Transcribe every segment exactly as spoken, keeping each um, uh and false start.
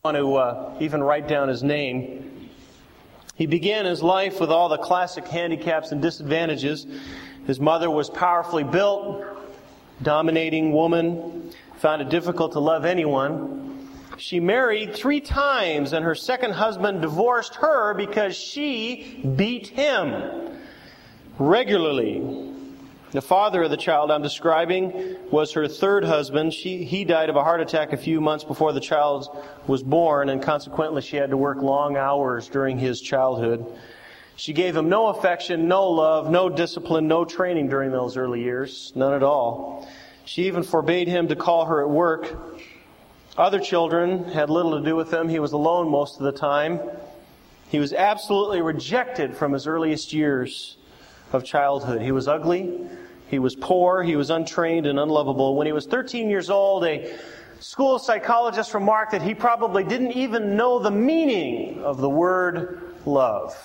want to uh, even write down his name. He began his life with all the classic handicaps and disadvantages. His mother was powerfully built, dominating woman, found it difficult to love anyone. She married three times, and her second husband divorced her because she beat him regularly. The father of the child I'm describing was her third husband. She, he died of a heart attack a few months before the child was born, and consequently she had to work long hours during his childhood. She gave him no affection, no love, no discipline, no training during those early years. None at all. She even forbade him to call her at work. Other children had little to do with him. He was alone most of the time. He was absolutely rejected from his earliest years of childhood. He was ugly. He was poor, he was untrained and unlovable. When he was thirteen years old, a school psychologist remarked that he probably didn't even know the meaning of the word love.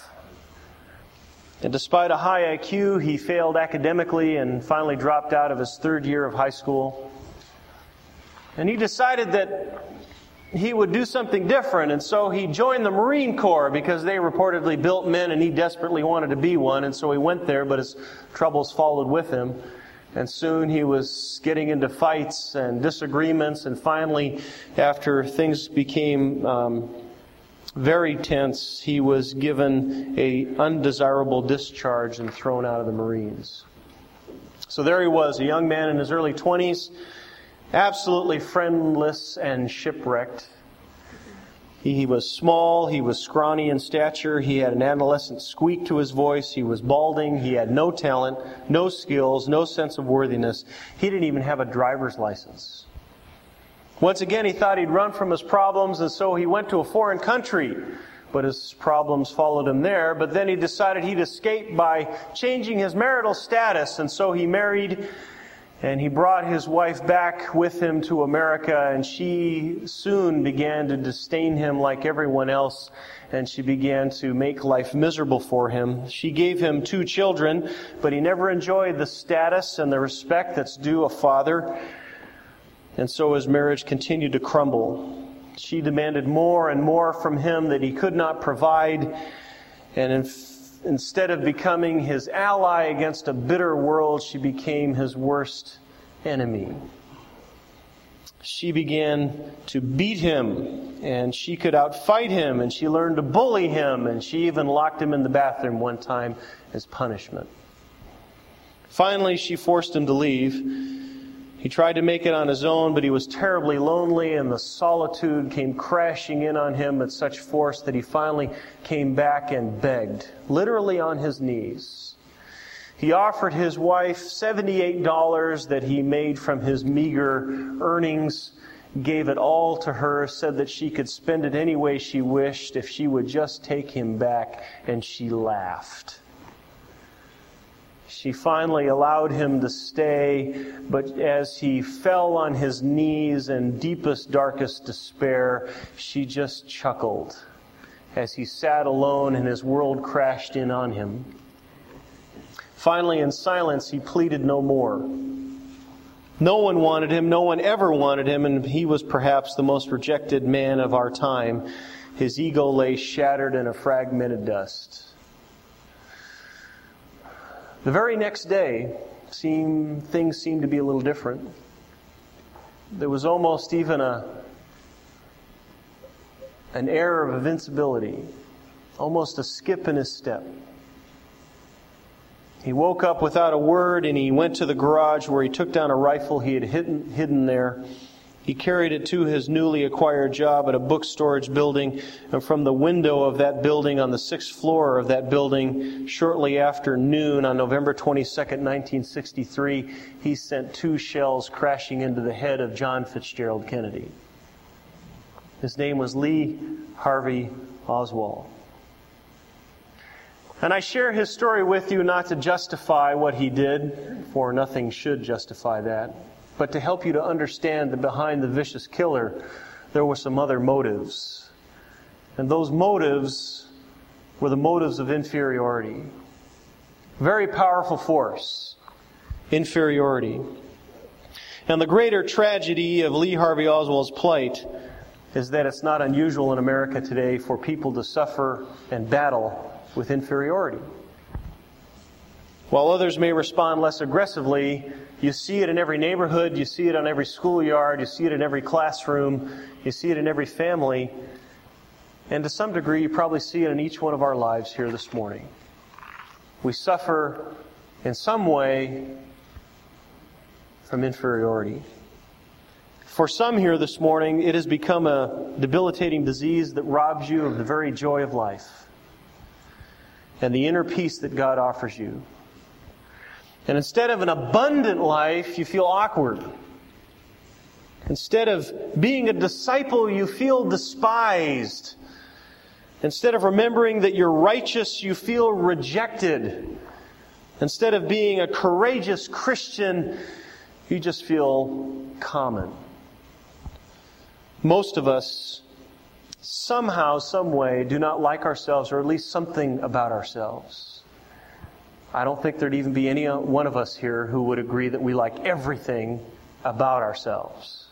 And despite a high I Q, he failed academically and finally dropped out of his third year of high school. And he decided that he would do something different, and so he joined the Marine Corps because they reportedly built men and he desperately wanted to be one, and so he went there, but his troubles followed with him. And soon he was getting into fights and disagreements, and finally, after things became um, very tense, he was given a undesirable discharge and thrown out of the Marines. So there he was, a young man in his early twenties, absolutely friendless and shipwrecked. He was small, he was scrawny in stature, he had an adolescent squeak to his voice, he was balding, he had no talent, no skills, no sense of worthiness. He didn't even have a driver's license. Once again, he thought he'd run from his problems, and so he went to a foreign country. But his problems followed him there. But then he decided he'd escape by changing his marital status, and so he married. And he brought his wife back with him to America, and she soon began to disdain him like everyone else, and she began to make life miserable for him. She gave him two children, but he never enjoyed the status and the respect that's due a father, and so his marriage continued to crumble. She demanded more and more from him that he could not provide, and in Instead of becoming his ally against a bitter world, she became his worst enemy. She began to beat him, and she could outfight him, and she learned to bully him, and she even locked him in the bathroom one time as punishment. Finally, she forced him to leave. He tried to make it on his own, but he was terribly lonely, and the solitude came crashing in on him at such force that he finally came back and begged, literally on his knees. He offered his wife seventy-eight dollars that he made from his meager earnings, gave it all to her, said that she could spend it any way she wished if she would just take him back, and she laughed. She finally allowed him to stay, but as he fell on his knees in deepest, darkest despair, she just chuckled as he sat alone and his world crashed in on him. Finally, in silence, he pleaded no more. No one wanted him, no one ever wanted him, and he was perhaps the most rejected man of our time. His ego lay shattered in a fragmented dust. The very next day, seemed, things seemed to be a little different. There was almost even a an air of invincibility, almost a skip in his step. He woke up without a word, and he went to the garage where he took down a rifle he had hidden, hidden there. He carried it to his newly acquired job at a book storage building, and from the window of that building on the sixth floor of that building, shortly after noon on November twenty-second, nineteen sixty-three, he sent two shells crashing into the head of John Fitzgerald Kennedy. His name was Lee Harvey Oswald. And I share his story with you not to justify what he did, for nothing should justify that, but to help you to understand that behind the vicious killer, there were some other motives. And those motives were the motives of inferiority. Very powerful force. Inferiority. And the greater tragedy of Lee Harvey Oswald's plight is that it's not unusual in America today for people to suffer and battle with inferiority. While others may respond less aggressively, you see it in every neighborhood, you see it on every schoolyard, you see it in every classroom, you see it in every family, and to some degree you probably see it in each one of our lives here this morning. We suffer in some way from inferiority. For some here this morning, it has become a debilitating disease that robs you of the very joy of life and the inner peace that God offers you. And instead of an abundant life, you feel awkward. Instead of being a disciple, you feel despised. Instead of remembering that you're righteous, you feel rejected. Instead of being a courageous Christian, you just feel common. Most of us, somehow, some way, do not like ourselves, or at least something about ourselves. I don't think there'd even be any one of us here who would agree that we like everything about ourselves.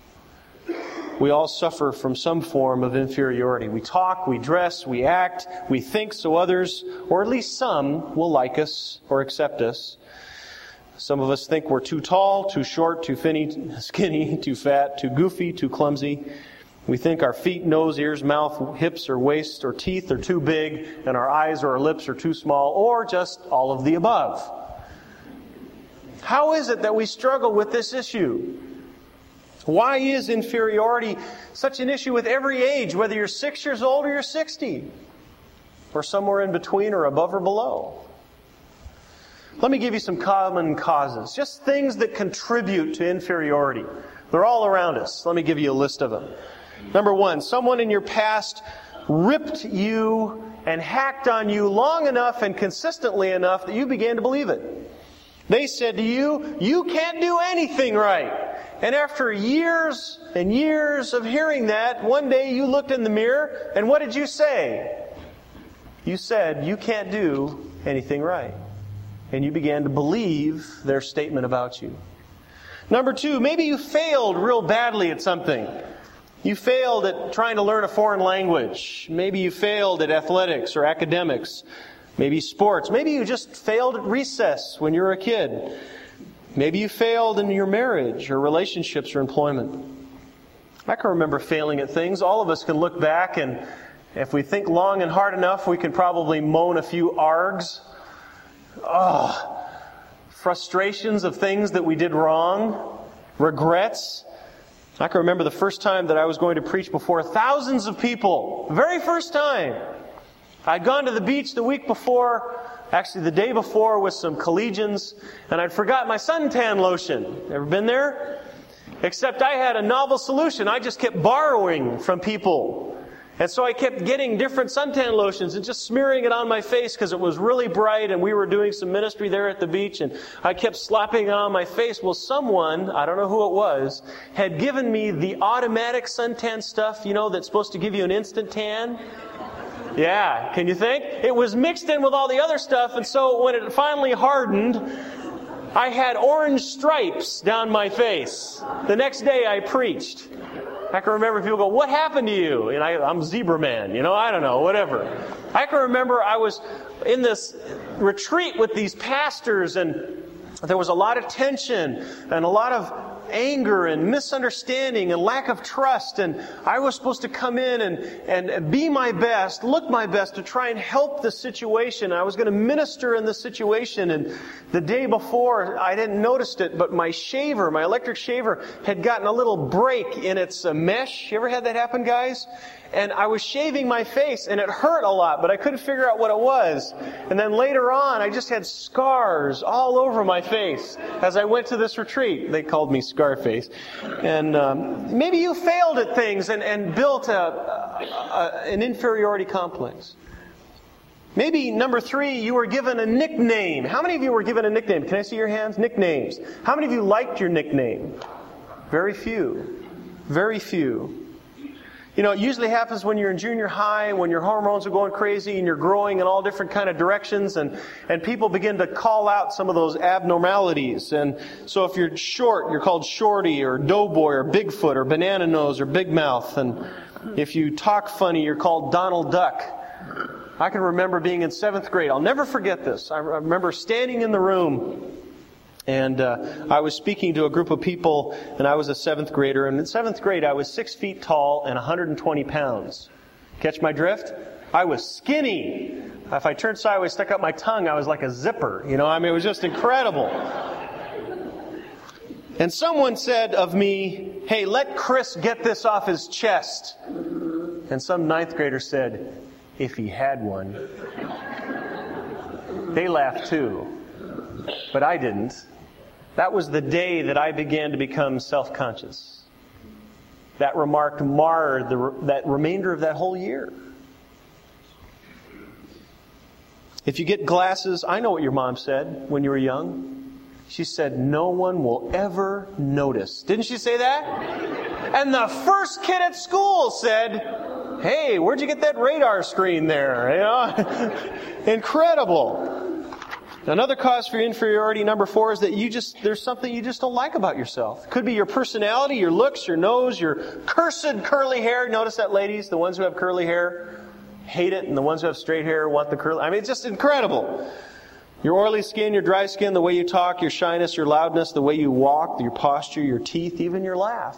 We all suffer from some form of inferiority. We talk, we dress, we act, we think so others, or at least some, will like us or accept us. Some of us think we're too tall, too short, too skinny, too fat, too goofy, too clumsy. We think our feet, nose, ears, mouth, hips, or waist, or teeth are too big, and our eyes or our lips are too small, or just all of the above. How is it that we struggle with this issue? Why is inferiority such an issue with every age, whether you're six years old or you're sixty, or somewhere in between or above or below? Let me give you some common causes, just things that contribute to inferiority. They're all around us. Let me give you a list of them. Number one, someone in your past ripped you and hacked on you long enough and consistently enough that you began to believe it. They said to you, you can't do anything right. And after years and years of hearing that, one day you looked in the mirror, and what did you say? You said, you can't do anything right. And you began to believe their statement about you. Number two, maybe you failed real badly at something. You failed at trying to learn a foreign language. Maybe you failed at athletics or academics. Maybe sports. Maybe you just failed at recess when you were a kid. Maybe you failed in your marriage or relationships or employment. I can remember failing at things. All of us can look back, and if we think long and hard enough, we can probably moan a few args. Oh, frustrations of things that we did wrong. Regrets. I can remember the first time that I was going to preach before thousands of people. The very first time. I'd gone to the beach the week before, actually the day before, with some collegians, and I'd forgot my suntan lotion. Ever been there? Except I had a novel solution. I just kept borrowing from people. And so I kept getting different suntan lotions and just smearing it on my face because it was really bright and we were doing some ministry there at the beach, and I kept slapping it on my face. Well, someone, I don't know who it was, had given me the automatic suntan stuff, you know, that's supposed to give you an instant tan. Yeah, can you think? It was mixed in with all the other stuff, and so when it finally hardened, I had orange stripes down my face. The next day I preached. I can remember people go, what happened to you? And I, I'm Zebra Man, you know, I don't know, whatever. I can remember I was in this retreat with these pastors, and there was a lot of tension and a lot of anger and misunderstanding and lack of trust, and I was supposed to come in and, and be my best, look my best to try and help the situation. I was going to minister in the situation, and the day before, I didn't notice it, but my shaver, my electric shaver, had gotten a little break in its uh, mesh. You ever had that happen, guys? And I was shaving my face, and it hurt a lot, but I couldn't figure out what it was. And then later on, I just had scars all over my face as I went to this retreat. They called me Scarface. And um, maybe you failed at things and, and built a, a, a, an inferiority complex. Maybe, number three, you were given a nickname. How many of you were given a nickname? Can I see your hands? Nicknames. How many of you liked your nickname? Very few. Very few. You know, it usually happens when you're in junior high, when your hormones are going crazy and you're growing in all different kind of directions, and, and people begin to call out some of those abnormalities. And so if you're short, you're called Shorty or Doughboy or Bigfoot or Banana Nose or Big Mouth. And if you talk funny, you're called Donald Duck. I can remember being in seventh grade. I'll never forget this. I remember standing in the room, and uh, I was speaking to a group of people, and I was a seventh grader. And in seventh grade, I was six feet tall and one hundred twenty pounds. Catch my drift? I was skinny. If I turned sideways, stuck out my tongue, I was like a zipper. You know, I mean, it was just incredible. And someone said of me, "Hey, let Chris get this off his chest." And some ninth grader said, "If he had one." They laughed too, but I didn't. That was the day that I began to become self-conscious. That remark marred the, that remainder of that whole year. If you get glasses, I know what your mom said when you were young. She said, "No one will ever notice." Didn't she say that? And the first kid at school said, "Hey, where'd you get that radar screen there?" You know? Incredible. Another cause for inferiority, number four, is that you just there's something you just don't like about yourself. It could be your personality, your looks, your nose, your cursed curly hair. Notice that, ladies, the ones who have curly hair hate it, and the ones who have straight hair want the curly. I mean, it's just incredible. Your oily skin, your dry skin, the way you talk, your shyness, your loudness, the way you walk, your posture, your teeth, even your laugh.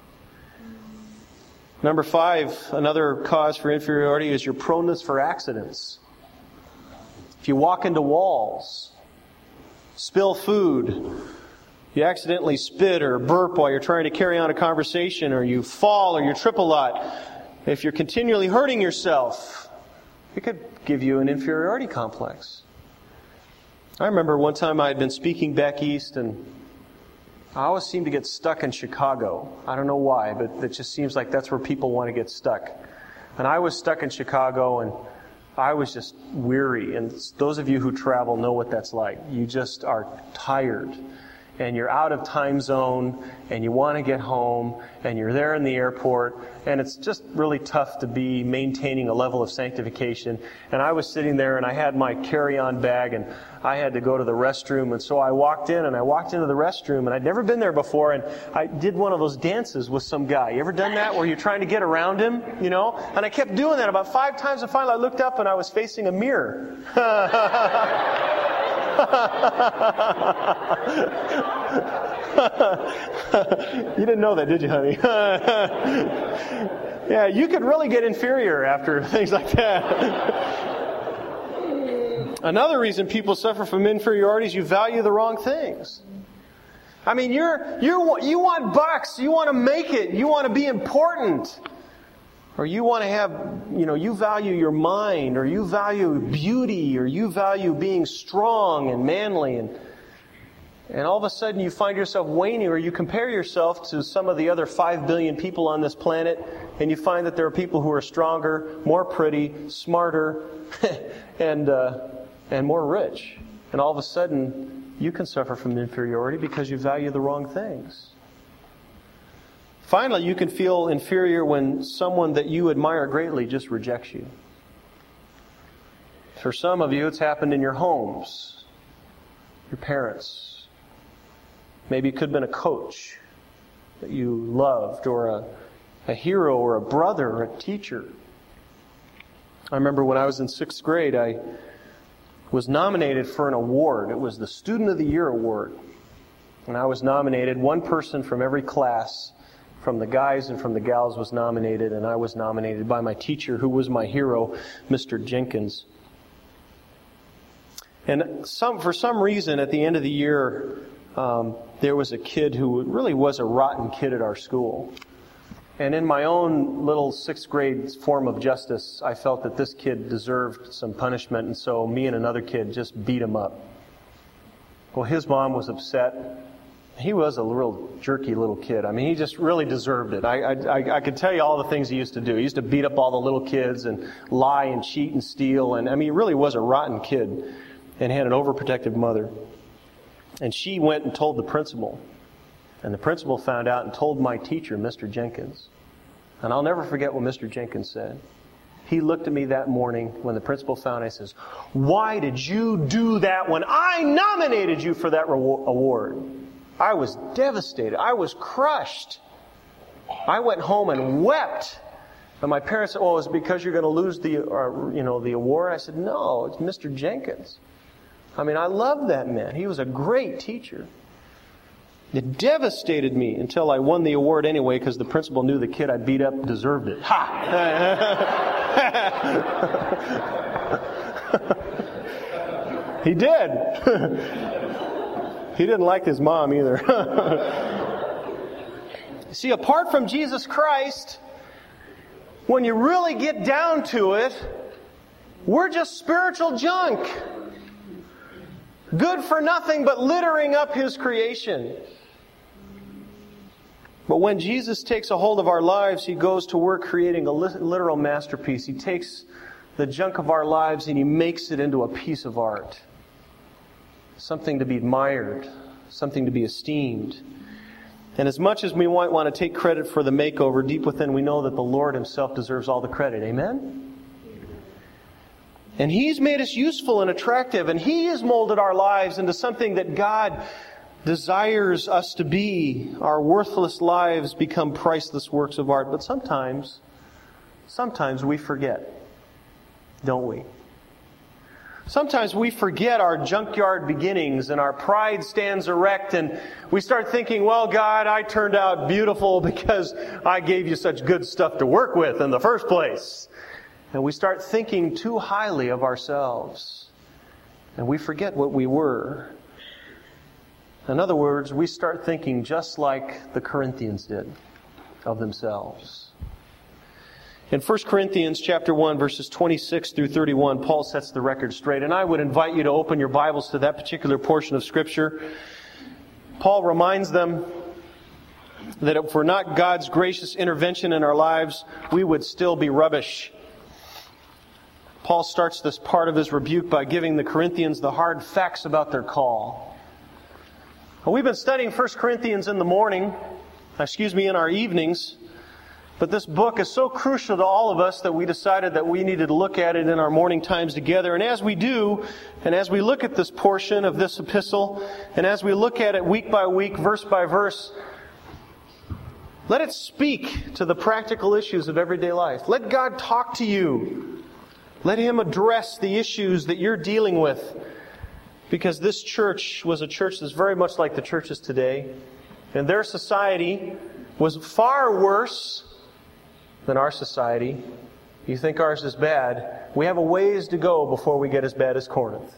Number five, another cause for inferiority is your proneness for accidents. If you walk into walls, spill food, you accidentally spit or burp while you're trying to carry on a conversation, or you fall or you trip a lot, if you're continually hurting yourself, it could give you an inferiority complex. I remember one time I had been speaking back east, and I always seem to get stuck in Chicago. I don't know why, but it just seems like that's where people want to get stuck. And I was stuck in Chicago, and I was just weary. And those of you who travel know what that's like. You just are tired. And you're out of time zone, and you want to get home, and you're there in the airport, and it's just really tough to be maintaining a level of sanctification. And I was sitting there, and I had my carry-on bag, and I had to go to the restroom, and so I walked in, and I walked into the restroom, and I'd never been there before, and I did one of those dances with some guy. You ever done that, where you're trying to get around him, you know? And I kept doing that about five times, and finally I looked up, and I was facing a mirror. You didn't know that, did you, honey? Yeah, you could really get inferior after things like that. Another reason people suffer from inferiority is you value the wrong things. I mean, you're you're you want bucks, you want to make it, you want to be important. Or you want to have, you know, you value your mind, or you value beauty, or you value being strong and manly, and and all of a sudden you find yourself waning, or you compare yourself to some of the other five billion people on this planet, and you find that there are people who are stronger, more pretty, smarter, and uh, and more rich. And all of a sudden you can suffer from inferiority because you value the wrong things. Finally, you can feel inferior when someone that you admire greatly just rejects you. For some of you, it's happened in your homes, your parents. Maybe it could have been a coach that you loved, or a, a hero, or a brother, or a teacher. I remember when I was in sixth grade, I was nominated for an award. It was the Student of the Year award. And I was nominated. One person from every class, from the guys and from the gals, was nominated, and I was nominated by my teacher, who was my hero, Mister Jenkins. And some, for some reason, at the end of the year, um, there was a kid who really was a rotten kid at our school. And in my own little sixth grade form of justice, I felt that this kid deserved some punishment, and so me and another kid just beat him up. Well, his mom was upset. He was a real jerky little kid. I mean, he just really deserved it. I, I, I could tell you all the things he used to do. He used to beat up all the little kids and lie and cheat and steal. And I mean, he really was a rotten kid and had an overprotective mother. And she went and told the principal. And the principal found out and told my teacher, Mister Jenkins. And I'll never forget what Mister Jenkins said. He looked at me that morning when the principal found me and says, "Why did you do that when I nominated you for that reward- award?" I was devastated. I was crushed. I went home and wept. And my parents said, "Oh, is it because you're going to lose the, uh, you know, the award?" I said, "No, it's Mister Jenkins. I mean, I loved that man. He was a great teacher." It devastated me until I won the award anyway, because the principal knew the kid I beat up deserved it. Ha! He did. He didn't like his mom either. See, apart from Jesus Christ, when you really get down to it, we're just spiritual junk. Good for nothing but littering up His creation. But when Jesus takes a hold of our lives, He goes to work creating a literal masterpiece. He takes the junk of our lives and He makes it into a piece of art. Something to be admired, something to be esteemed. And as much as we might want to take credit for the makeover, deep within we know that the Lord Himself deserves all the credit. Amen? And He's made us useful and attractive, and He has molded our lives into something that God desires us to be. Our worthless lives become priceless works of art. But sometimes, sometimes we forget, don't we? Sometimes we forget our junkyard beginnings and our pride stands erect and we start thinking, well, God, I turned out beautiful because I gave you such good stuff to work with in the first place. And we start thinking too highly of ourselves. And we forget what we were. In other words, we start thinking just like the Corinthians did of themselves. In First Corinthians chapter one, verses twenty-six through thirty-one, Paul sets the record straight. And I would invite you to open your Bibles to that particular portion of Scripture. Paul reminds them that if we're not God's gracious intervention in our lives, we would still be rubbish. Paul starts this part of his rebuke by giving the Corinthians the hard facts about their call. Well, we've been studying First Corinthians in the morning, excuse me, in our evenings. But this book is so crucial to all of us that we decided that we needed to look at it in our morning times together. And as we do, and as we look at this portion of this epistle, and as we look at it week by week, verse by verse, let it speak to the practical issues of everyday life. Let God talk to you. Let Him address the issues that you're dealing with. Because this church was a church that's very much like the churches today. And their society was far worse than our society. You think ours is bad. We have a ways to go before we get as bad as Corinth.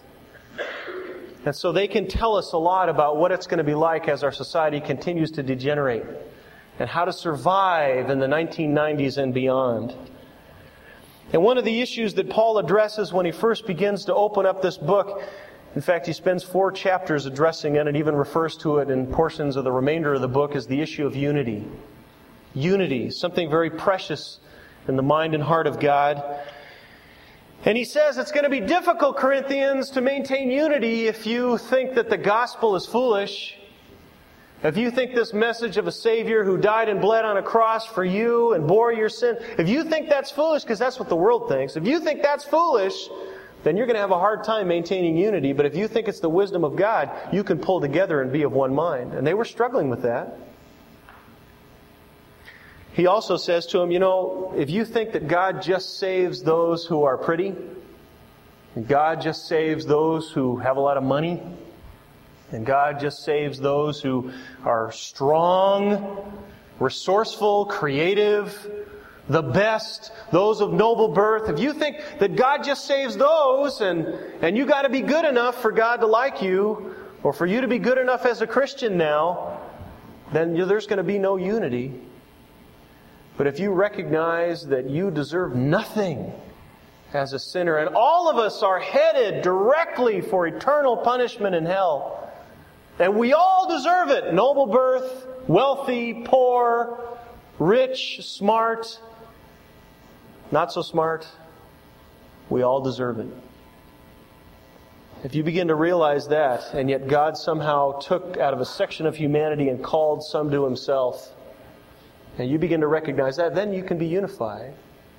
And so they can tell us a lot about what it's going to be like as our society continues to degenerate and how to survive in the nineteen nineties and beyond. And one of the issues that Paul addresses when he first begins to open up this book, in fact, he spends four chapters addressing it and even refers to it in portions of the remainder of the book, is the issue of unity. Unity, something very precious in the mind and heart of God. And he says it's going to be difficult, Corinthians, to maintain unity if you think that the gospel is foolish. If you think this message of a Savior who died and bled on a cross for you and bore your sin, if you think that's foolish, because that's what the world thinks, if you think that's foolish, then you're going to have a hard time maintaining unity. But if you think it's the wisdom of God, you can pull together and be of one mind. And they were struggling with that. He also says to him, you know, if you think that God just saves those who are pretty, and God just saves those who have a lot of money, and God just saves those who are strong, resourceful, creative, the best, those of noble birth, if you think that God just saves those and, and you got to be good enough for God to like you, or for you to be good enough as a Christian now, then there's going to be no unity. But if you recognize that you deserve nothing as a sinner, and all of us are headed directly for eternal punishment in hell, and we all deserve it, noble birth, wealthy, poor, rich, smart, not so smart, we all deserve it. If you begin to realize that, and yet God somehow took out of a section of humanity and called some to Himself, and you begin to recognize that, then you can be unified.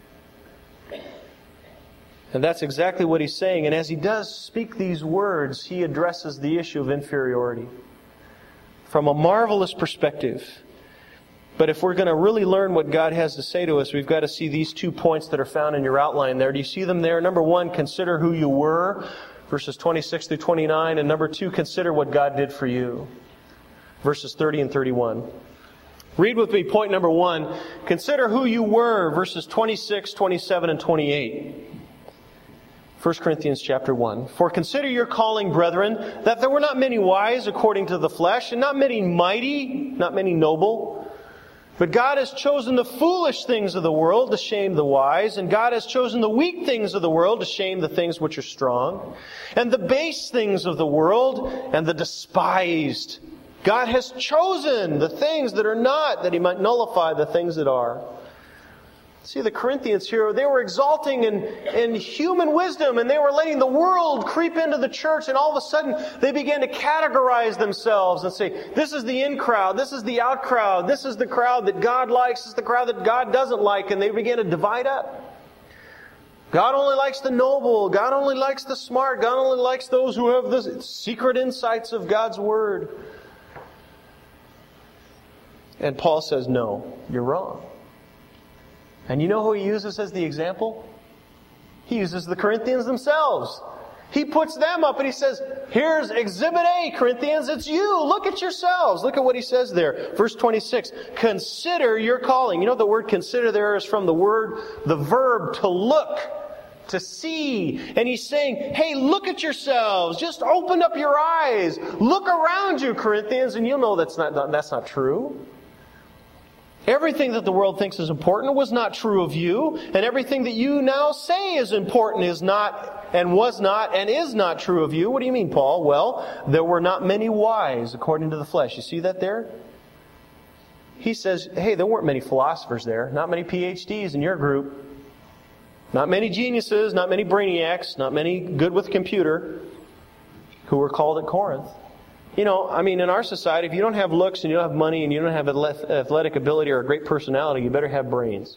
And that's exactly what he's saying. And as he does speak these words, he addresses the issue of inferiority from a marvelous perspective. But if we're going to really learn what God has to say to us, we've got to see these two points that are found in your outline there. Do you see them there? Number one, consider who you were, verses twenty-six through twenty-nine. And number two, consider what God did for you, verses thirty and thirty-one. Read with me point number one. Consider who you were, verses twenty-six, twenty-seven, and twenty-eight. First Corinthians chapter one. For consider your calling, brethren, that there were not many wise according to the flesh, and not many mighty, not many noble. But God has chosen the foolish things of the world to shame the wise, and God has chosen the weak things of the world to shame the things which are strong, and the base things of the world, and the despised. God has chosen the things that are not, that He might nullify the things that are. See, the Corinthians here, they were exalting in, in human wisdom, and they were letting the world creep into the church, and all of a sudden they began to categorize themselves and say, this is the in crowd, this is the out crowd, this is the crowd that God likes, this is the crowd that God doesn't like, and they began to divide up. God only likes the noble, God only likes the smart, God only likes those who have the secret insights of God's Word. And Paul says, no, you're wrong. And you know who he uses as the example? He uses the Corinthians themselves. He puts them up and he says, here's Exhibit A, Corinthians, it's you. Look at yourselves. Look at what he says there. Verse twenty-six, consider your calling. You know the word consider there is from the word, the verb to look, to see. And he's saying, hey, look at yourselves. Just open up your eyes. Look around you, Corinthians, and you'll know that's not, that's not true. Everything that the world thinks is important was not true of you, and everything that you now say is important is not, and was not, and is not true of you. What do you mean, Paul? Well, there were not many wise according to the flesh. You see that there? He says, hey, there weren't many philosophers there, not many P H Ds in your group, not many geniuses, not many brainiacs, not many good with computer who were called at Corinth. You know, I mean, in our society, if you don't have looks and you don't have money and you don't have athletic ability or a great personality, you better have brains.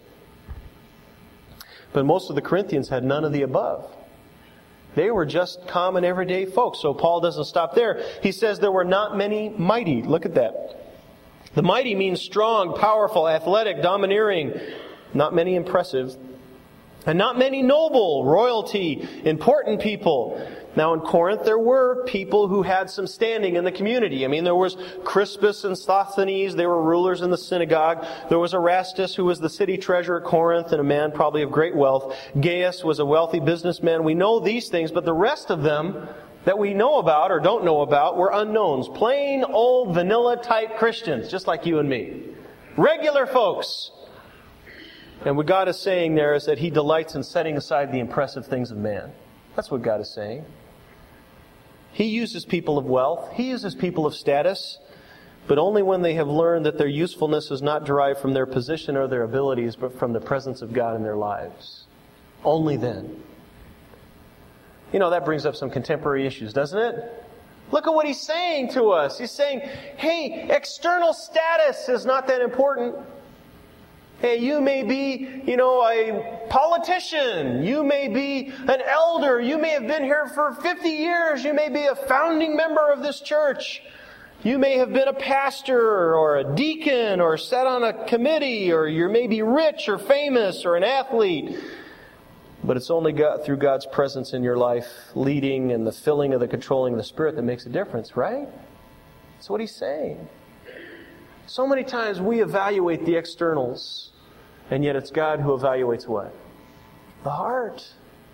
But most of the Corinthians had none of the above. They were just common, everyday folks. So Paul doesn't stop there. He says there were not many mighty. Look at that. The mighty means strong, powerful, athletic, domineering. Not many impressive. And not many noble, royalty, important people. Now in Corinth, there were people who had some standing in the community. I mean, there was Crispus and Sosthenes. They were rulers in the synagogue. There was Erastus, who was the city treasurer at Corinth, and a man probably of great wealth. Gaius was a wealthy businessman. We know these things, but the rest of them that we know about or don't know about were unknowns. Plain old vanilla type Christians, just like you and me. Regular folks. And what God is saying there is that He delights in setting aside the impressive things of man. That's what God is saying. He uses people of wealth. He uses people of status. But only when they have learned that their usefulness is not derived from their position or their abilities, but from the presence of God in their lives. Only then. You know, that brings up some contemporary issues, doesn't it? Look at what He's saying to us. He's saying, hey, external status is not that important. Hey, you may be, you know, a politician. You may be an elder. You may have been here for fifty years. You may be a founding member of this church. You may have been a pastor or a deacon or sat on a committee, or you may be rich or famous or an athlete. But it's only God, through God's presence in your life, leading and the filling of the controlling of the Spirit, that makes a difference, right? That's what He's saying. So many times we evaluate the externals, and yet it's God who evaluates what? The heart.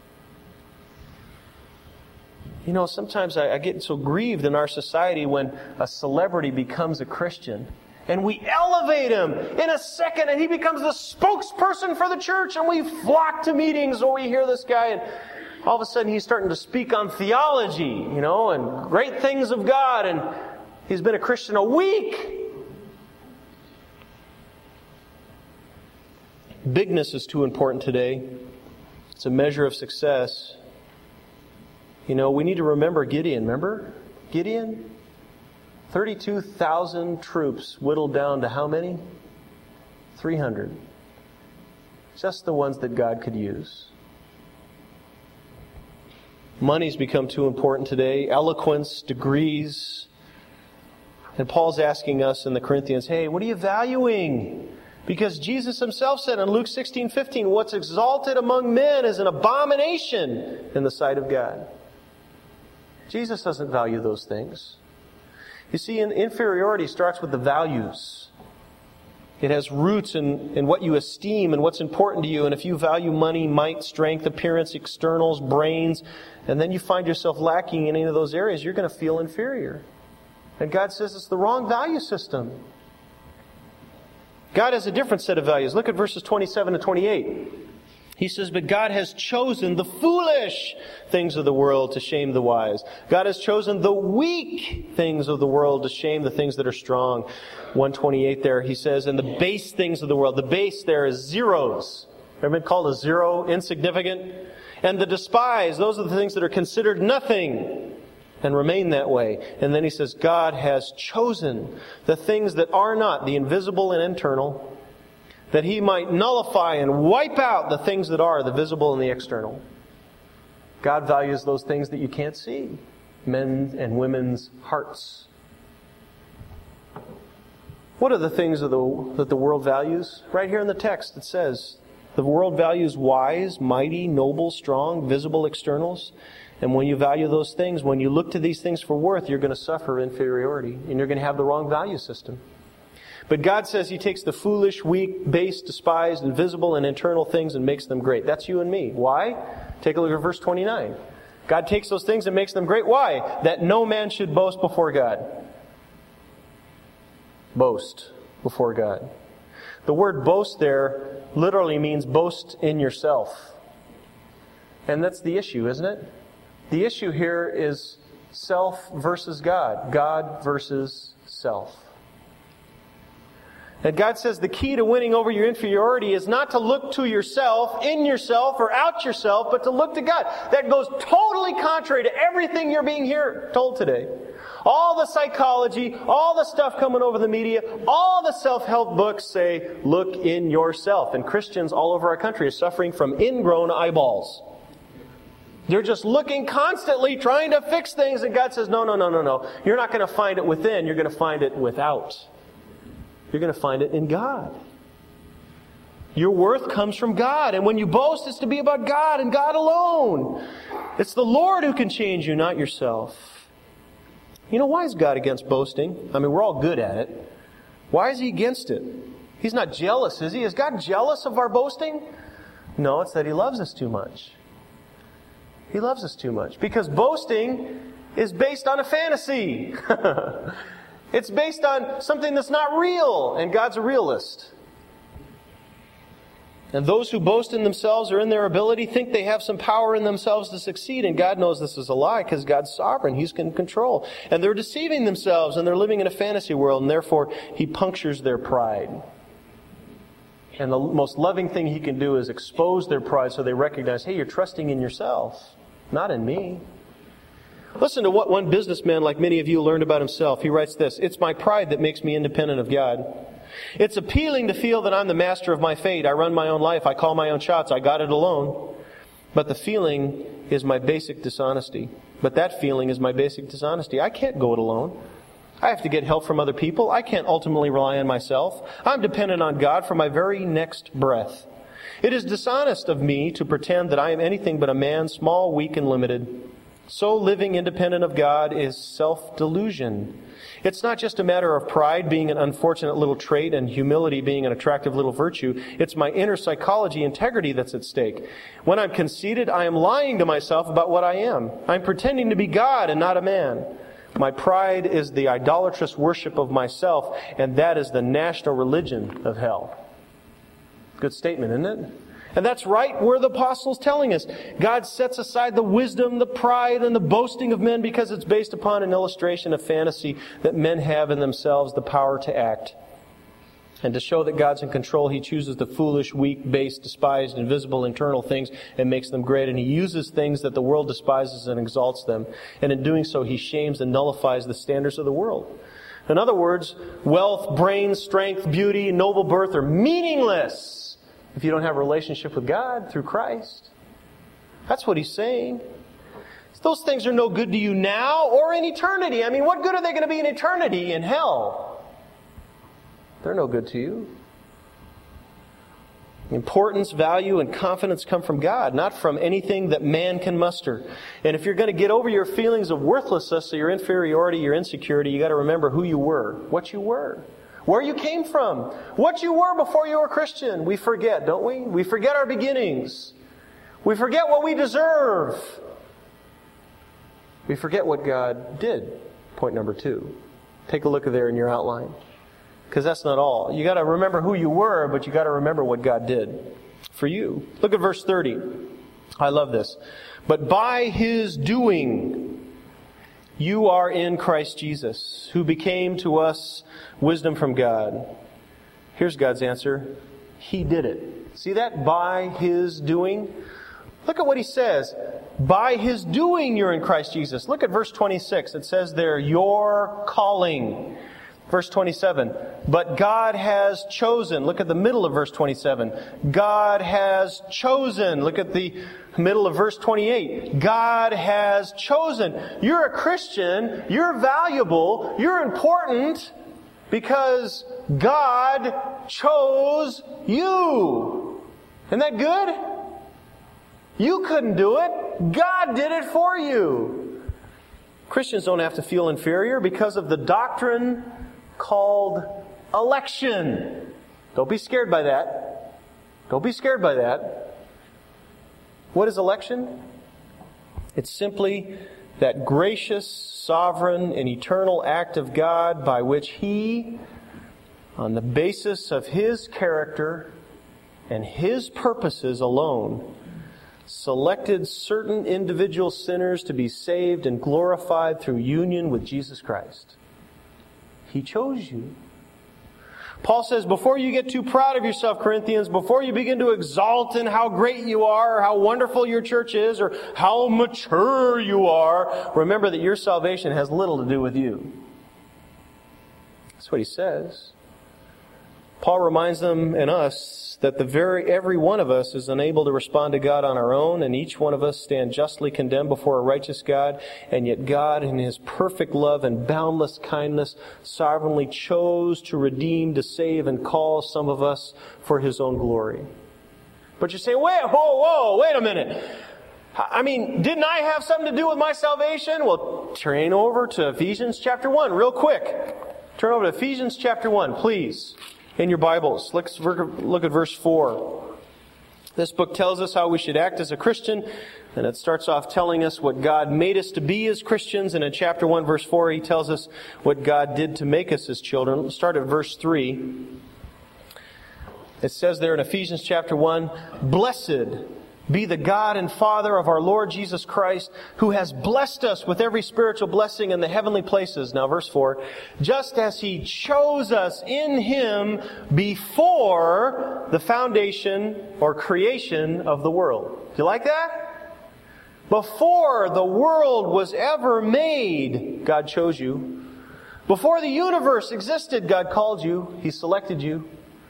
You know, sometimes I, I get so grieved in our society when a celebrity becomes a Christian, and we elevate him in a second, and he becomes the spokesperson for the church, and we flock to meetings where we hear this guy, and all of a sudden he's starting to speak on theology, you know, and great things of God, and he's been a Christian a week. Bigness is too important today. It's a measure of success. You know, we need to remember Gideon. Remember Gideon? thirty-two thousand troops whittled down to how many? three hundred. Just the ones that God could use. Money's become too important today. Eloquence, degrees. And Paul's asking us in the Corinthians, hey, what are you valuing? Because Jesus himself said in Luke sixteen fifteen, what's exalted among men is an abomination in the sight of God. Jesus doesn't value those things. You see, inferiority starts with the values. It has roots in, in what you esteem and what's important to you. And if you value money, might, strength, appearance, externals, brains, and then you find yourself lacking in any of those areas, you're going to feel inferior. And God says it's the wrong value system. God has a different set of values. Look at verses twenty-seven to twenty-eight. He says, but God has chosen the foolish things of the world to shame the wise. God has chosen the weak things of the world to shame the things that are strong. one twenty-eight there, he says, and the base things of the world. The base there is zeros. Ever been called a zero? Insignificant? And the despised, those are the things that are considered nothing and remain that way. And then he says, God has chosen the things that are not, the invisible and internal, that He might nullify and wipe out the things that are, the visible and the external. God values those things that you can't see. Men and women's hearts. What are the things of the, that the world values? Right here in the text it says, the world values wise, mighty, noble, strong, visible externals. And when you value those things, when you look to these things for worth, you're going to suffer inferiority. And you're going to have the wrong value system. But God says He takes the foolish, weak, base, despised, invisible, and internal things and makes them great. That's you and me. Why? Take a look at verse twenty-nine. God takes those things and makes them great. Why? That no man should boast before God. Boast before God. The word boast there literally means boast in yourself. And that's the issue, isn't it? The issue here is self versus God. God versus self. And God says the key to winning over your inferiority is not to look to yourself, in yourself, or out yourself, but to look to God. That goes totally contrary to everything you're being here told today. All the psychology, all the stuff coming over the media, all the self-help books say, look in yourself. And Christians all over our country are suffering from ingrown eyeballs. They're just looking constantly, trying to fix things, and God says, no, no, no, no, no. You're not going to find it within, you're going to find it without. You're going to find it in God. Your worth comes from God. And when you boast, it's to be about God and God alone. It's the Lord who can change you, not yourself. You know, why is God against boasting? I mean, we're all good at it. Why is He against it? He's not jealous, is He? Is God jealous of our boasting? No, it's that He loves us too much. He loves us too much. Because boasting is based on a fantasy. It's based on something that's not real, and God's a realist. And those who boast in themselves or in their ability think they have some power in themselves to succeed, and God knows this is a lie because God's sovereign. He's in control. And they're deceiving themselves, and they're living in a fantasy world, and therefore He punctures their pride. And the most loving thing He can do is expose their pride so they recognize, hey, you're trusting in yourself, not in me. Listen to what one businessman, like many of you, learned about himself. He writes this, it's my pride that makes me independent of God. It's appealing to feel that I'm the master of my fate. I run my own life. I call my own shots. I got it alone. But the feeling is my basic dishonesty. But that feeling is my basic dishonesty. I can't go it alone. I have to get help from other people. I can't ultimately rely on myself. I'm dependent on God for my very next breath. It is dishonest of me to pretend that I am anything but a man, small, weak, and limited. So living independent of God is self-delusion. It's not just a matter of pride being an unfortunate little trait and humility being an attractive little virtue. It's my inner psychology integrity that's at stake. When I'm conceited, I am lying to myself about what I am. I'm pretending to be God and not a man. My pride is the idolatrous worship of myself, and that is the national religion of hell. Good statement, isn't it? And that's right where the apostle's telling us. God sets aside the wisdom, the pride, and the boasting of men because it's based upon an illustration of fantasy that men have in themselves the power to act. And to show that God's in control, He chooses the foolish, weak, base, despised, invisible, internal things and makes them great. And He uses things that the world despises and exalts them. And in doing so, He shames and nullifies the standards of the world. In other words, wealth, brains, strength, beauty, noble birth are meaningless if you don't have a relationship with God through Christ. That's what he's saying. Those things are no good to you now or in eternity. I mean, what good are they going to be in eternity in hell? They're no good to you. Importance, value, and confidence come from God, not from anything that man can muster. And if you're going to get over your feelings of worthlessness, or your inferiority, your insecurity, you got to remember who you were, what you were, where you came from, what you were before you were a Christian. We forget, don't we? We forget our beginnings. We forget what we deserve. We forget what God did. Point number two. Take a look at there in your outline. Because that's not all. You got to remember who you were, but you got to remember what God did for you. Look at verse thirty. I love this. But by His doing, you are in Christ Jesus, who became to us wisdom from God. Here's God's answer. He did it. See that? By His doing. Look at what He says. By His doing, you're in Christ Jesus. Look at verse twenty-six. It says there, your calling. Verse twenty-seven, but God has chosen. Look at the middle of verse twenty-seven. God has chosen. Look at the middle of verse twenty-eight. God has chosen. You're a Christian. You're valuable. You're important because God chose you. Isn't that good? You couldn't do it. God did it for you. Christians don't have to feel inferior because of the doctrine called election. Don't be scared by that. Don't be scared by that. What is election? It's simply that gracious, sovereign, and eternal act of God by which He, on the basis of His character and His purposes alone, selected certain individual sinners to be saved and glorified through union with Jesus Christ. He chose you. Paul says, before you get too proud of yourself, Corinthians, before you begin to exalt in how great you are, or how wonderful your church is, or how mature you are, remember that your salvation has little to do with you. That's what he says. Paul reminds them and us that the very every one of us is unable to respond to God on our own, and each one of us stand justly condemned before a righteous God, and yet God in His perfect love and boundless kindness sovereignly chose to redeem, to save, and call some of us for His own glory. But you say, wait, whoa, whoa, wait a minute. I mean, didn't I have something to do with my salvation? Well, turn over to Ephesians chapter one real quick. Turn over to Ephesians chapter one, please. In your Bibles, let's look at verse four. This book tells us how we should act as a Christian, and it starts off telling us what God made us to be as Christians, and in chapter one, verse four, he tells us what God did to make us as children. Let's start at verse three. It says there in Ephesians chapter one, blessed be the God and Father of our Lord Jesus Christ, who has blessed us with every spiritual blessing in the heavenly places. Now verse four, just as He chose us in Him before the foundation or creation of the world. Do you like that? Before the world was ever made, God chose you. Before the universe existed, God called you. He selected you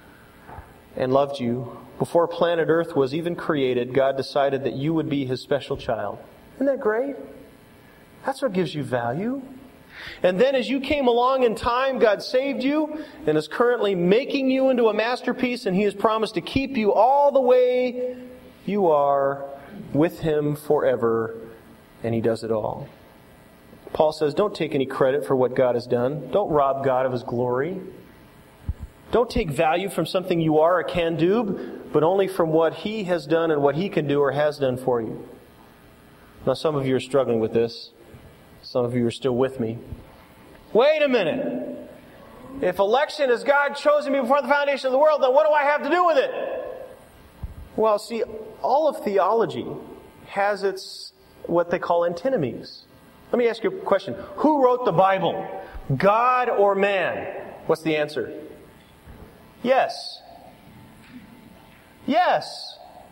and loved you. Before planet Earth was even created, God decided that you would be His special child. Isn't that great? That's what gives you value. And then as you came along in time, God saved you and is currently making you into a masterpiece, and He has promised to keep you all the way you are with Him forever, and He does it all. Paul says, don't take any credit for what God has done. Don't rob God of His glory. Don't take value from something you are or can do, but only from what He has done and what He can do or has done for you. Now, some of you are struggling with this. Some of you are still with me. Wait a minute. If election is God chosen me before the foundation of the world, then what do I have to do with it? Well, see, all of theology has its, what they call antinomies. Let me ask you a question. Who wrote the Bible? God or man? What's the answer? Yes. Yes.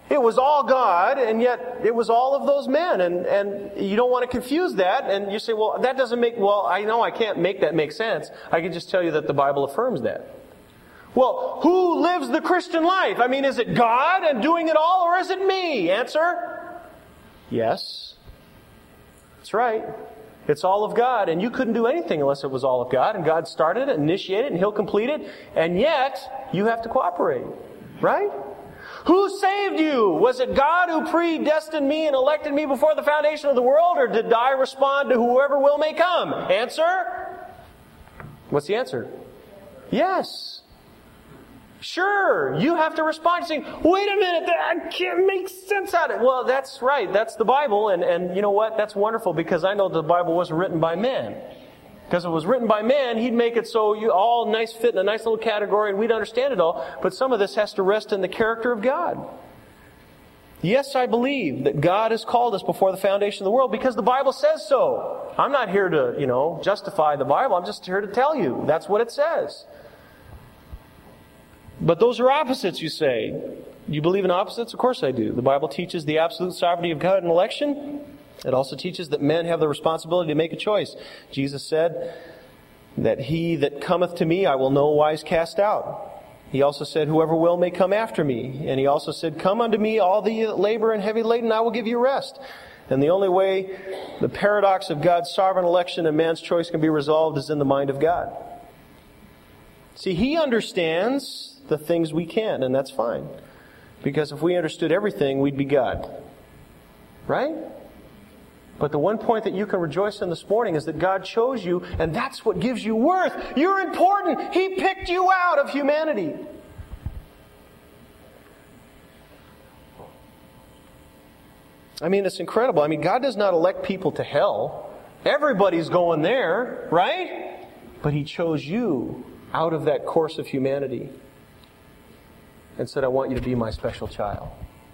It was all God, and yet it was all of those men. And, and you don't want to confuse that. And you say, well, that doesn't make, well, I know I can't make that make sense. I can just tell you that the Bible affirms that. Well, who lives the Christian life? I mean, is it God and doing it all, or is it me? Answer, yes. That's right. It's all of God, and you couldn't do anything unless it was all of God, and God started it, initiated it, and He'll complete it, and yet you have to cooperate. Right? Who saved you? Was it God who predestined me and elected me before the foundation of the world, or did I respond to whoever will may come? Answer? What's the answer? Yes. Sure, you have to respond saying, wait a minute, that can't make sense out of it. Well, that's right, that's the Bible, and, and you know what? That's wonderful, because I know the Bible wasn't written by men. Because if it was written by man, He'd make it so you all nice fit in a nice little category and we'd understand it all. But some of this has to rest in the character of God. Yes, I believe that God has called us before the foundation of the world because the Bible says so. I'm not here to, you know, justify the Bible. I'm just here to tell you. That's what it says. But those are opposites, you say. You believe in opposites? Of course I do. The Bible teaches the absolute sovereignty of God in election. It also teaches that men have the responsibility to make a choice. Jesus said that he that cometh to me I will no wise cast out. He also said, whoever will may come after me. And He also said, come unto me all the labor and heavy laden, I will give you rest. And the only way the paradox of God's sovereign election and man's choice can be resolved is in the mind of God. See, He understands the things we can't, and that's fine. Because if we understood everything, we'd be God. Right? But the one point that you can rejoice in this morning is that God chose you, and that's what gives you worth. You're important. He picked you out of humanity. I mean, it's incredible. I mean, God does not elect people to hell. Everybody's going there, right? But He chose you out of that course of humanity and said, I want you to be my special child.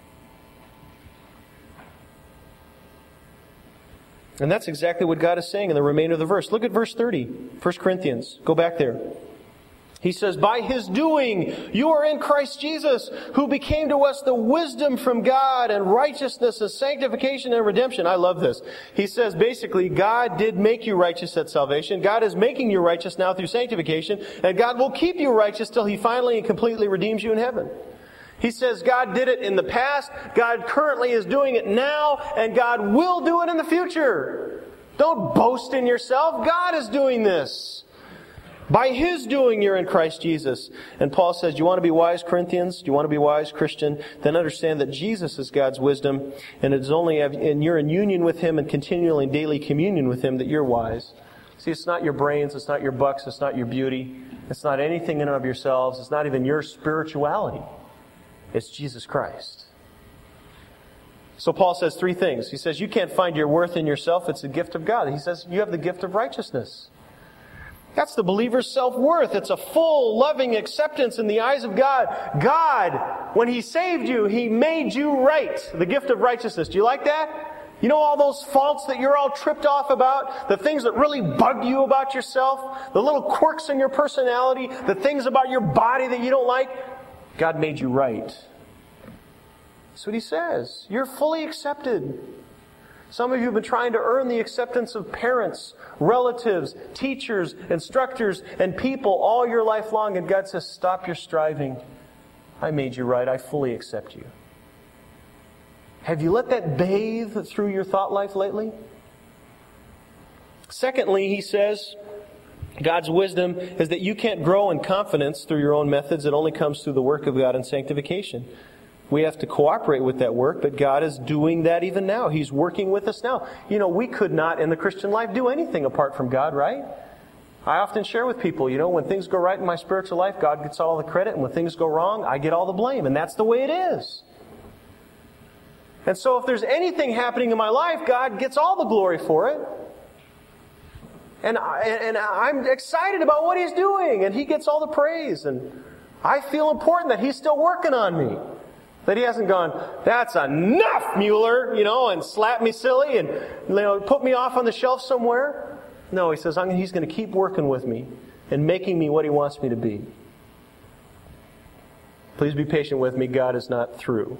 And that's exactly what God is saying in the remainder of the verse. Look at verse thirty, First Corinthians. Go back there. He says, by His doing, you are in Christ Jesus, who became to us the wisdom from God and righteousness and sanctification and redemption. I love this. He says, basically, God did make you righteous at salvation. God is making you righteous now through sanctification. And God will keep you righteous till He finally and completely redeems you in heaven. He says God did it in the past, God currently is doing it now, and God will do it in the future. Don't boast in yourself. God is doing this. By His doing, you're in Christ Jesus. And Paul says, do you want to be wise, Corinthians? Do you want to be wise, Christian? Then understand that Jesus is God's wisdom, and it's only and you're in union with Him and continually in daily communion with Him that you're wise. See, it's not your brains, it's not your bucks, it's not your beauty, it's not anything in and of yourselves, it's not even your spirituality. It's Jesus Christ. So Paul says three things. He says you can't find your worth in yourself. It's a gift of God. He says you have the gift of righteousness. That's the believer's self-worth. It's a full, loving acceptance in the eyes of God. God, when He saved you, He made you right. The gift of righteousness. Do you like that? You know all those faults that you're all tripped off about? The things that really bug you about yourself? The little quirks in your personality? The things about your body that you don't like? God made you right. That's what He says. You're fully accepted. Some of you have been trying to earn the acceptance of parents, relatives, teachers, instructors, and people all your life long, and God says, stop your striving. I made you right. I fully accept you. Have you let that bathe through your thought life lately? Secondly, He says, God's wisdom is that you can't grow in confidence through your own methods. It only comes through the work of God in sanctification. We have to cooperate with that work, but God is doing that even now. He's working with us now. You know, we could not in the Christian life do anything apart from God, right? I often share with people, you know, when things go right in my spiritual life, God gets all the credit, and when things go wrong, I get all the blame. And that's the way it is. And so if there's anything happening in my life, God gets all the glory for it. And, I, and I'm excited about what He's doing, and He gets all the praise. And I feel important that He's still working on me. That He hasn't gone, that's enough, Mueller, you know, and slapped me silly and, you know, put me off on the shelf somewhere. No, He says, I'm, He's going to keep working with me and making me what He wants me to be. Please be patient with me. God is not through.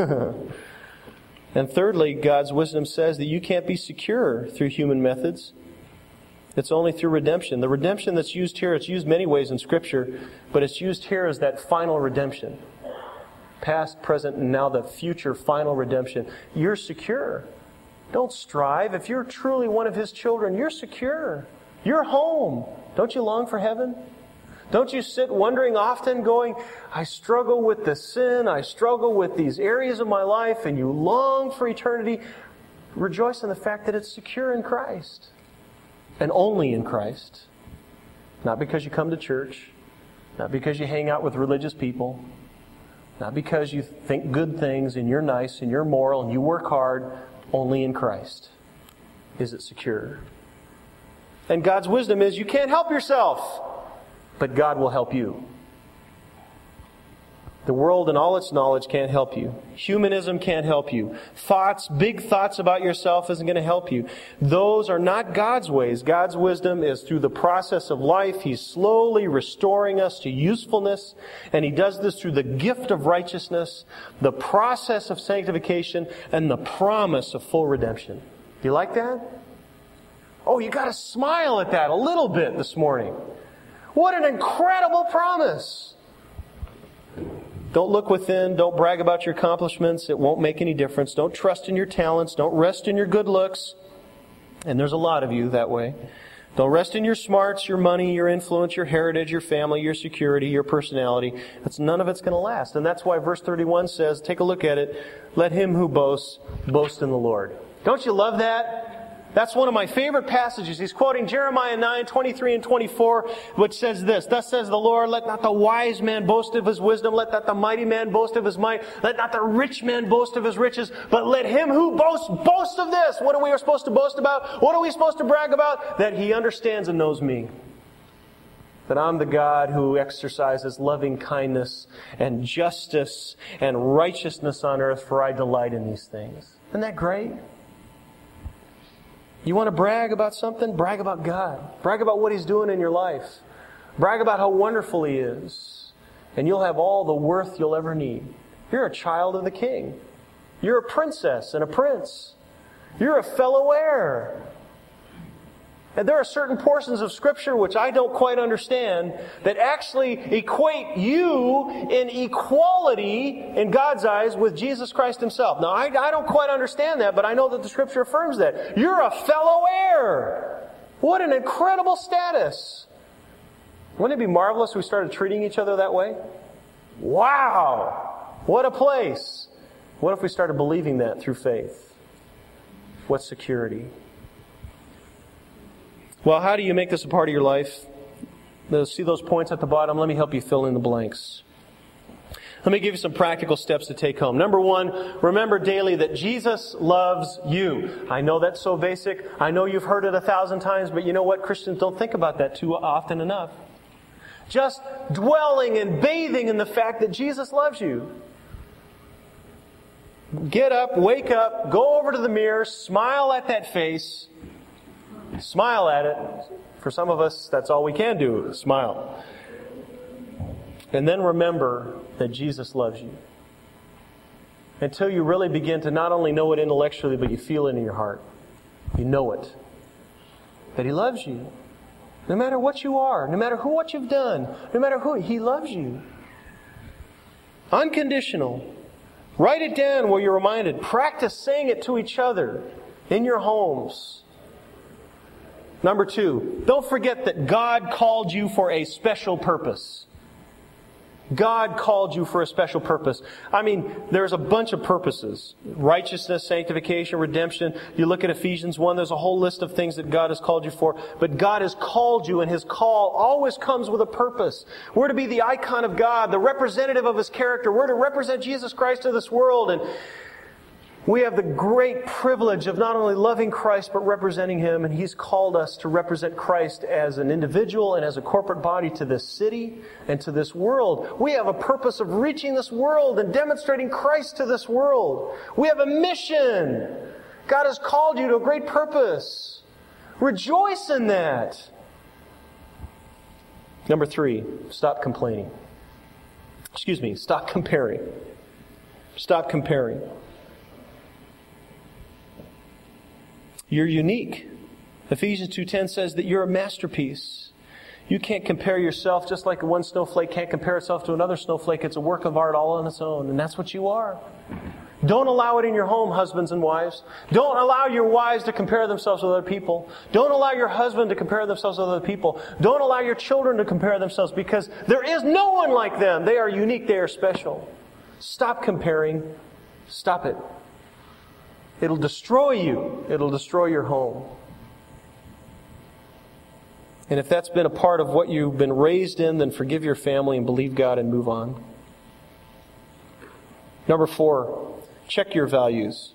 And thirdly, God's wisdom says that you can't be secure through human methods. It's only through redemption. The redemption that's used here, it's used many ways in Scripture, but it's used here as that final redemption. Past, present, and now the future final redemption. You're secure. Don't strive. If you're truly one of His children, you're secure. You're home. Don't you long for heaven? Don't you sit wondering often, going, I struggle with the sin, I struggle with these areas of my life, and you long for eternity? Rejoice in the fact that it's secure in Christ. And only in Christ. Not because you come to church, not because you hang out with religious people, not because you think good things and you're nice and you're moral and you work hard. Only in Christ is it secure. And God's wisdom is you can't help yourself, but God will help you. The world and all its knowledge can't help you. Humanism can't help you. Thoughts, big thoughts about yourself isn't going to help you. Those are not God's ways. God's wisdom is through the process of life. He's slowly restoring us to usefulness. And He does this through the gift of righteousness, the process of sanctification, and the promise of full redemption. Do you like that? Oh, you got to smile at that a little bit this morning. What an incredible promise! Don't look within. Don't brag about your accomplishments. It won't make any difference. Don't trust in your talents. Don't rest in your good looks. And there's a lot of you that way. Don't rest in your smarts, your money, your influence, your heritage, your family, your security, your personality. That's none of it's going to last. And that's why verse thirty-one says, take a look at it. Let him who boasts, boast in the Lord. Don't you love that? That's one of my favorite passages. He's quoting Jeremiah nine, twenty-three and twenty-four, which says this, Thus says the Lord, let not the wise man boast of his wisdom, let not the mighty man boast of his might, let not the rich man boast of his riches, but let him who boasts, boast of this. What are we supposed to boast about? What are we supposed to brag about? That he understands and knows me. That I'm the God who exercises loving kindness and justice and righteousness on earth, for I delight in these things. Isn't that great? You want to brag about something? Brag about God. Brag about what He's doing in your life. Brag about how wonderful He is. And you'll have all the worth you'll ever need. You're a child of the King. You're a princess and a prince. You're a fellow heir. And there are certain portions of Scripture which I don't quite understand that actually equate you in equality in God's eyes with Jesus Christ Himself. Now, I, I don't quite understand that, but I know that the Scripture affirms that. You're a fellow heir. What an incredible status. Wouldn't it be marvelous if we started treating each other that way? Wow! What a place. What if we started believing that through faith? What security. Well, how do you make this a part of your life? See those points at the bottom? Let me help you fill in the blanks. Let me give you some practical steps to take home. Number one, remember daily that Jesus loves you. I know that's so basic. I know you've heard it a thousand times, but you know what? Christians don't think about that too often enough. Just dwelling and bathing in the fact that Jesus loves you. Get up, wake up, go over to the mirror, smile at that face. Smile at it. For some of us, that's all we can do, smile. And then remember that Jesus loves you. Until you really begin to not only know it intellectually, but you feel it in your heart. You know it. That He loves you. No matter what you are, no matter who, what you've done, no matter who, He loves you. Unconditional. Write it down where you're reminded. Practice saying it to each other in your homes. Number two, don't forget that God called you for a special purpose. God called you for a special purpose. I mean, there's a bunch of purposes. Righteousness, sanctification, redemption. You look at Ephesians one, there's a whole list of things that God has called you for. But God has called you, and His call always comes with a purpose. We're to be the icon of God, the representative of His character. We're to represent Jesus Christ to this world. And we have the great privilege of not only loving Christ, but representing Him. And He's called us to represent Christ as an individual and as a corporate body to this city and to this world. We have a purpose of reaching this world and demonstrating Christ to this world. We have a mission. God has called you to a great purpose. Rejoice in that. Number three, stop complaining. Excuse me, stop comparing. Stop comparing. You're unique. Ephesians two ten says that you're a masterpiece. You can't compare yourself just like one snowflake can't compare itself to another snowflake. It's a work of art all on its own, and that's what you are. Don't allow it in your home, husbands and wives. Don't allow your wives to compare themselves with other people. Don't allow your husband to compare themselves with other people. Don't allow your children to compare themselves, because there is no one like them. They are unique. They are special. Stop comparing. Stop it. It'll destroy you. It'll destroy your home. And if that's been a part of what you've been raised in, then forgive your family and believe God and move on. Number four, check your values.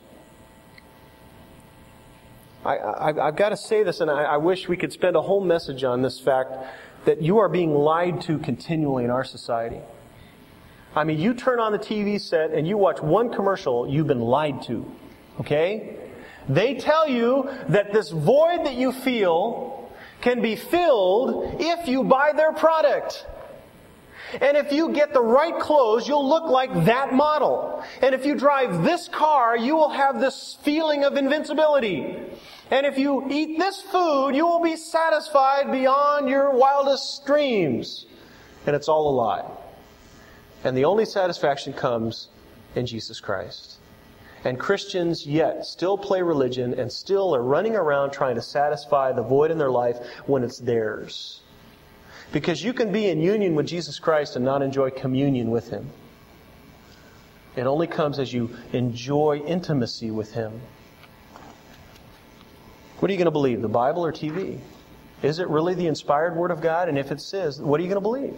I, I, I've got to say this, and I, I wish we could spend a whole message on this fact that you are being lied to continually in our society. I mean, you turn on the T V set and you watch one commercial, you've been lied to. Okay? They tell you that this void that you feel can be filled if you buy their product. And if you get the right clothes, you'll look like that model. And if you drive this car, you will have this feeling of invincibility. And if you eat this food, you will be satisfied beyond your wildest dreams. And it's all a lie. And the only satisfaction comes in Jesus Christ. And Christians yet still play religion and still are running around trying to satisfy the void in their life when it's theirs. Because you can be in union with Jesus Christ and not enjoy communion with Him. It only comes as you enjoy intimacy with Him. What are you going to believe, the Bible or T V? Is it really the inspired Word of God? And if it says, what are you going to believe?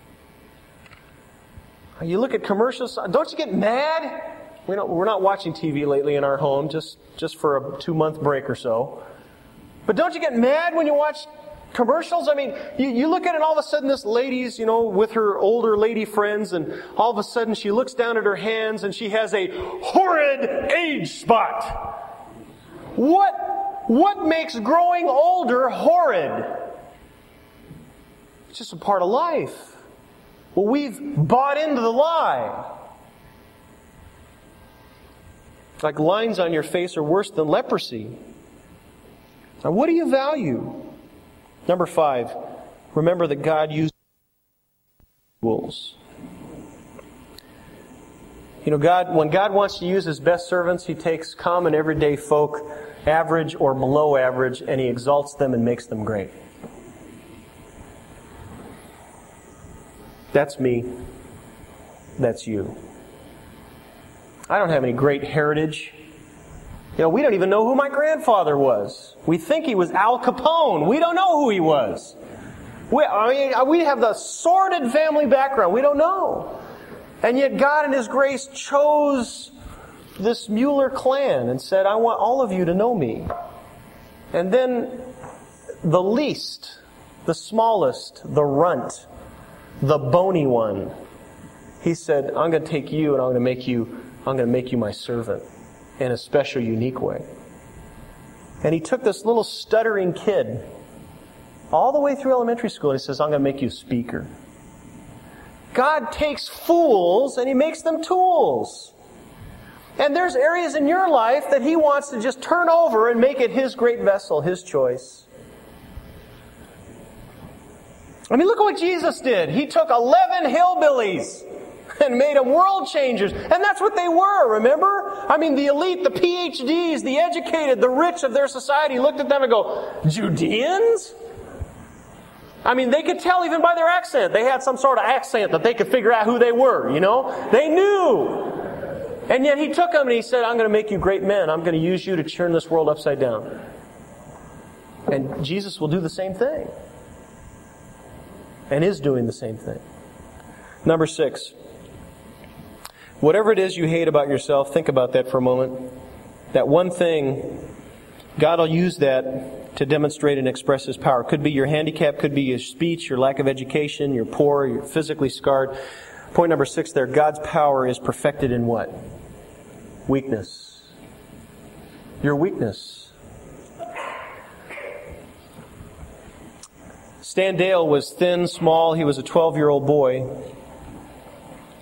You look at commercials, don't you get mad? We don't, we're not watching T V lately in our home, just, just for a two-month break or so. But don't you get mad when you watch commercials? I mean, you, you look at it and all of a sudden this lady's, you know, with her older lady friends, and all of a sudden she looks down at her hands and she has a horrid age spot. What, what makes growing older horrid? It's just a part of life. Well, we've bought into the lie. Like lines on your face are worse than leprosy. Now, what do you value? Number five, remember that God uses tools. You know, God, when God wants to use His best servants, He takes common everyday folk, average or below average, and He exalts them and makes them great. That's me. That's you. I don't have any great heritage. You know, we don't even know who my grandfather was. We think he was Al Capone. We don't know who he was. We, I mean, we have the sordid family background. We don't know. And yet God in His grace chose this Mueller clan and said, I want all of you to know me. And then the least, the smallest, the runt, the bony one, He said, I'm going to take you and I'm going to make you I'm going to make you my servant in a special, unique way. And He took this little stuttering kid all the way through elementary school and He says, I'm going to make you a speaker. God takes fools and He makes them tools. And there's areas in your life that He wants to just turn over and make it His great vessel, His choice. I mean, look at what Jesus did. He took eleven hillbillies and made them world changers. And that's what they were, remember? I mean, the elite, the P H Ds, the educated, the rich of their society looked at them and go, Judeans? I mean, they could tell even by their accent. They had some sort of accent that they could figure out who they were, you know? They knew. And yet He took them and He said, I'm going to make you great men. I'm going to use you to turn this world upside down. And Jesus will do the same thing. And is doing the same thing. Number six. Whatever it is you hate about yourself, think about that for a moment. That one thing, God will use that to demonstrate and express His power. Could be your handicap, could be your speech, your lack of education, you're poor, you're physically scarred. Point number six there, God's power is perfected in what? Weakness. Your weakness. Stan Dale was thin, small, he was a twelve-year-old boy.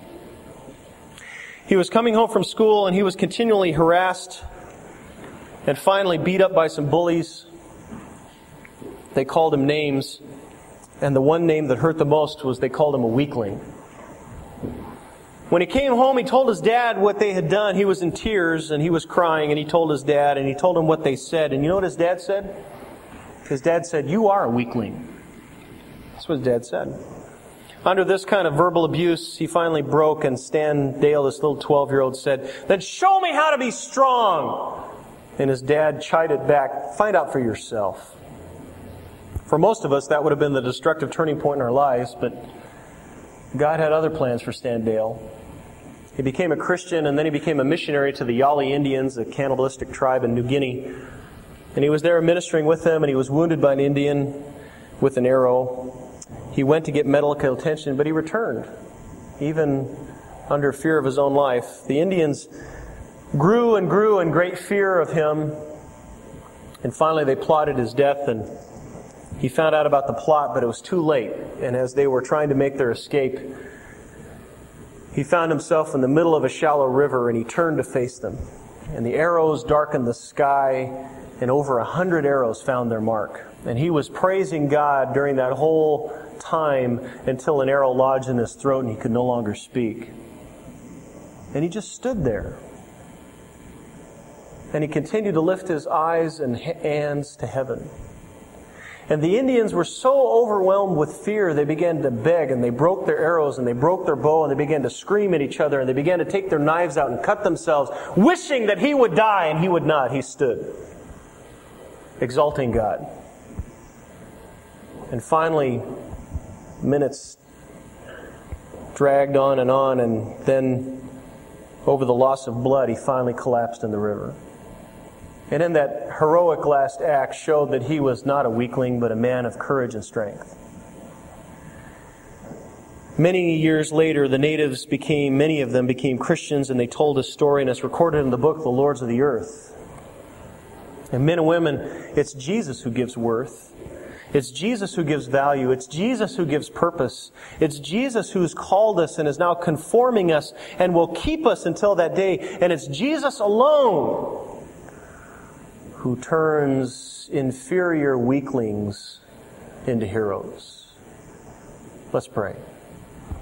He was coming home from school and he was continually harassed and finally beat up by some bullies. They called him names, and the one name that hurt the most was they called him a weakling. When he came home, he told his dad what they had done. He was in tears and he was crying, and he told his dad and he told him what they said. And you know what his dad said? His dad said, "You are a weakling." That's what his dad said. Under this kind of verbal abuse, he finally broke, and Stan Dale, this little twelve-year-old, said, "Then show me how to be strong." And his dad chided back, "Find out for yourself." For most of us, that would have been the destructive turning point in our lives, but God had other plans for Stan Dale. He became a Christian, and then he became a missionary to the Yali Indians, a cannibalistic tribe in New Guinea. And he was there ministering with them, and he was wounded by an Indian with an arrow. He went to get medical attention, but he returned, even under fear of his own life. The Indians grew and grew in great fear of him, and finally they plotted his death, and he found out about the plot, but it was too late. And as they were trying to make their escape, he found himself in the middle of a shallow river, and he turned to face them. And the arrows darkened the sky, and over a hundred arrows found their mark. And he was praising God during that whole time until an arrow lodged in his throat and he could no longer speak. And he just stood there. And he continued to lift his eyes and hands to heaven. And the Indians were so overwhelmed with fear, they began to beg, and they broke their arrows, and they broke their bow, and they began to scream at each other, and they began to take their knives out and cut themselves, wishing that he would die, and he would not. He stood, exalting God. And finally, minutes dragged on and on, and then, over the loss of blood, he finally collapsed in the river. And in that heroic last act showed that he was not a weakling, but a man of courage and strength. Many years later, the natives became, many of them became Christians, and they told his story, and it's recorded in the book, The Lords of the Earth. And men and women, it's Jesus who gives worth. It's Jesus who gives value. It's Jesus who gives purpose. It's Jesus who's called us and is now conforming us and will keep us until that day. And it's Jesus alone who turns inferior weaklings into heroes. Let's pray.